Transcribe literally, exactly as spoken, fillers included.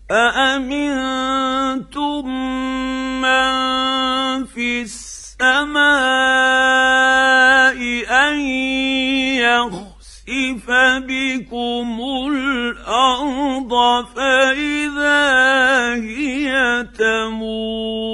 أأمنتم من في السماء أن يخسف بكم الأرض فإذا هي تمور